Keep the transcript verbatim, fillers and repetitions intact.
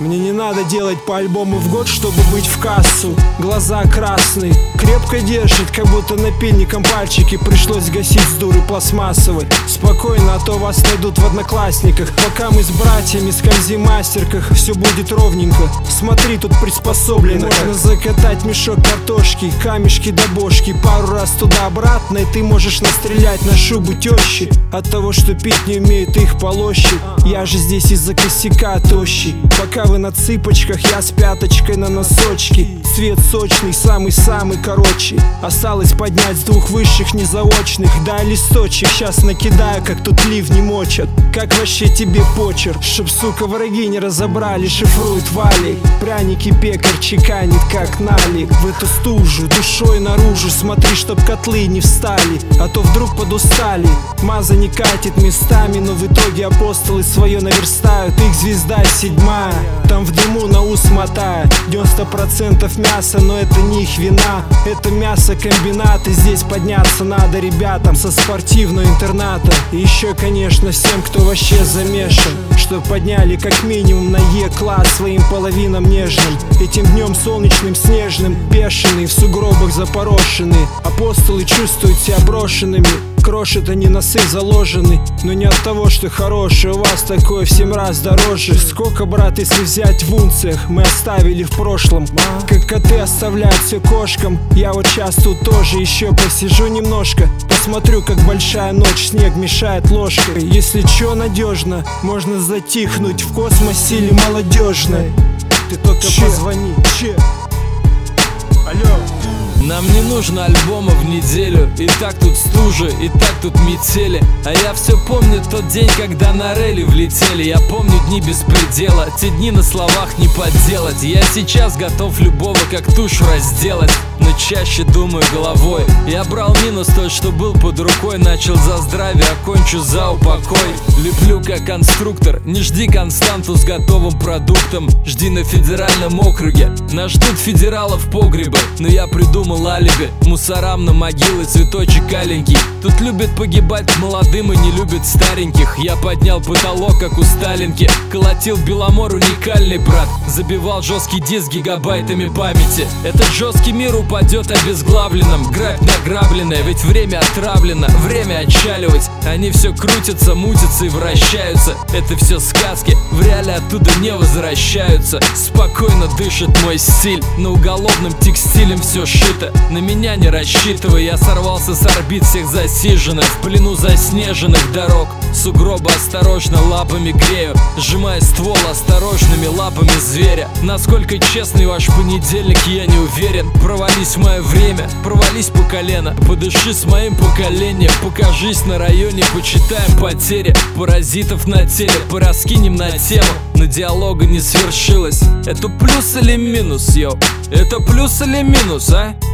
Мне не надо делать по альбому в год, чтобы быть в кассу. Глаза красные, крепко держит, как будто напильником пальчики пришлось гасить с дуры пластмассовой. Спокойно, а то вас найдут в одноклассниках. Пока мы с братьями скользим в мастерках, все будет ровненько. Смотри, тут приспособлено. Можно закатать мешок картошки, камешки до бошки, пару раз туда-обратно, и ты можешь настрелять на шубу тещи. От того, что пить не умеют, их полощи. Я же здесь из-за косяка тощий. Пока вы на цыпочках, я с пяточкой на носочке. Цвет сочный, самый-самый короче. Осталось поднять с двух высших незаочных. Дай листочек, сейчас накидаю, как тут ливни мочат. Как вообще тебе почерк? Чтоб, сука, враги не разобрали, шифрует валик. Пряники пекарь чеканит, как налик. В эту стужу, душой наружу, смотри, чтоб котлы не встали, а то вдруг подустали. Маза не катит местами, но в итоге апостолы свое наверстают. Их звезда седьмая, там в дыму на ус мотая. девяносто процентов мяса, но это не их вина. Это мясокомбинат, и здесь подняться надо ребятам со спортивного интерната. И еще, конечно, всем, кто вообще замешан, чтоб подняли как минимум на Е-класс своим половинам нежным. Этим днем солнечным, снежным, бешеные, в сугробах запорошенные. Апостолы чувствуют себя брошенными. Крошат они носы заложены, но не от того, что хорошее. У вас такое в семь раз дороже. Сколько, брат, если взять в унциях, мы оставили в прошлом. Как коты оставляют все кошкам. Я вот сейчас тут тоже еще посижу немножко. Посмотрю, как большая ночь, снег мешает ложкой. Если чё, надежно, можно затихнуть в космосе или молодежной. Ты только Че? позвони. Че? Алло. Нам не нужно альбома в неделю. И так тут стужа, и так тут метели. А я все помню тот день, когда на рейли влетели. Я помню дни без предела, те дни на словах не подделать. Я сейчас готов любого как тушу разделать, но чаще думаю головой. Я брал минус тот, что был под рукой. Начал за здравие, окончу за упокой. Леплю как конструктор, не жди константу с готовым продуктом. Жди на федеральном округе, нас ждут федералов погреба. Но я придумал алиби, мусорам на могилы цветочек аленький. Тут любят погибать молодым и не любят стареньких. Я поднял потолок, как у Сталинки. Колотил Беломор уникальный, брат. Забивал жесткий диск гигабайтами памяти. Этот жесткий мир упадет обезглавленным. Грабь награбленная, ведь время отравлено. Время отчаливать. Они все крутятся, мутятся и вращаются. Это все сказки, в реале оттуда не возвращаются. Спокойно дышит мой стиль, на уголовном текстилем все шито. На меня не рассчитывай, я сорвался с орбит всех засиженных. В плену заснеженных дорог, сугробы осторожно лапами грею, сжимая ствол осторожными лапами зверя. Насколько честный ваш понедельник, я не уверен. Провались в мое время, провались по колено. Подыши с моим поколением, покажись на районе, почитаем потери. Паразитов на теле, пораскинем на тему, но диалога не свершилось. Это плюс или минус, йоу? Это плюс или минус, а?